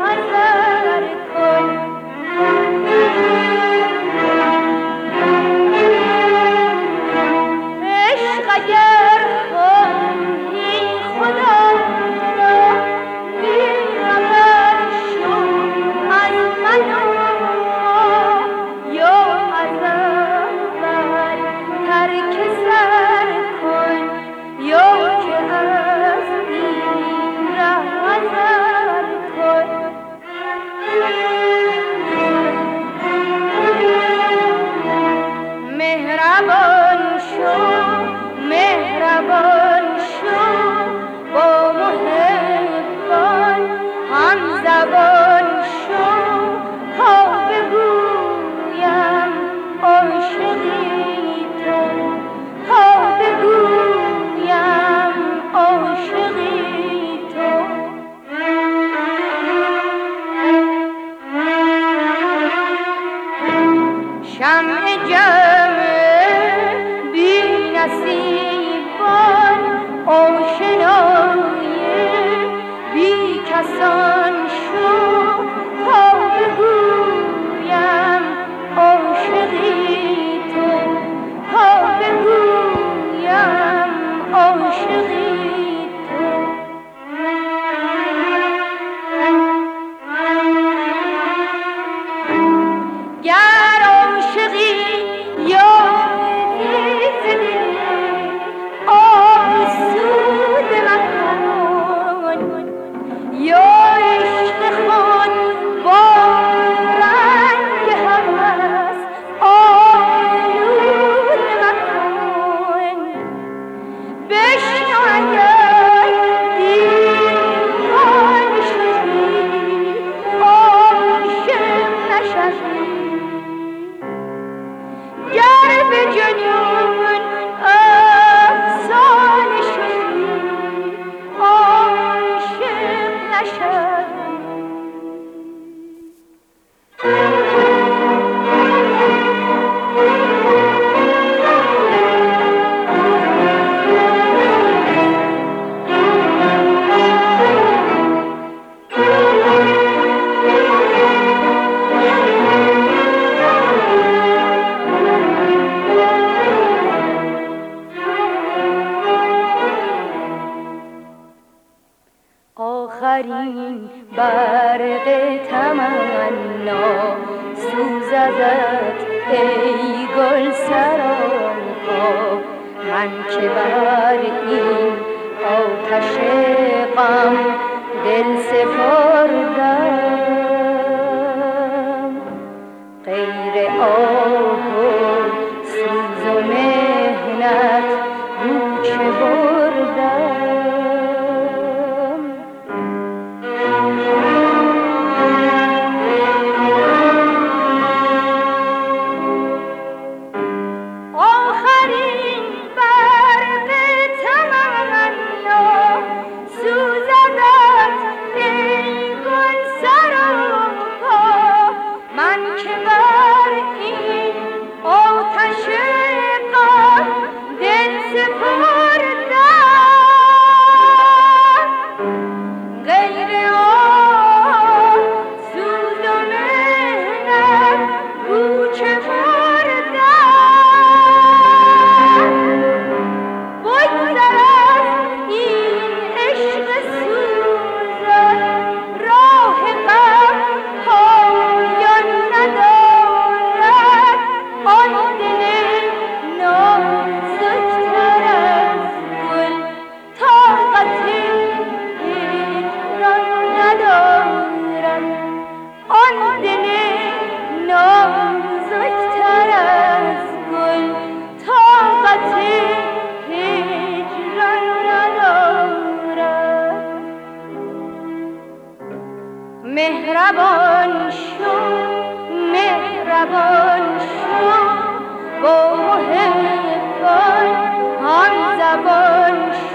حذر کن. عشق اگر خواهی خدا را بی‌خبر شو از من یا از اول ترک سر کن یا که از این ره حذر کن. مهربان شو مهربان شو با محبان همزبان شو تا بگویم عاشقی تو، تا بگویم عاشقی تو. شمع جمع بی نصیبان آشنای بی کسان شو تا بگویم عاشقی تو، تا بگویم عاشقی تو. گر عاشقی یا دل آسوده مکن یا عشق خود با رنگ هوس آلوده مکن. بشنو اگر دیوانه شدی عاشق نشوی، گر به جنون افسانه شدی عاشق نشوی. آخرین برق تمنا سوزدت ای گل سراپا. من که بر این آتش غم دل سپردم، غیر آه و سوز و محنت رو چه بردم. مهربان شو مهربان شو با محبان همزبان شو.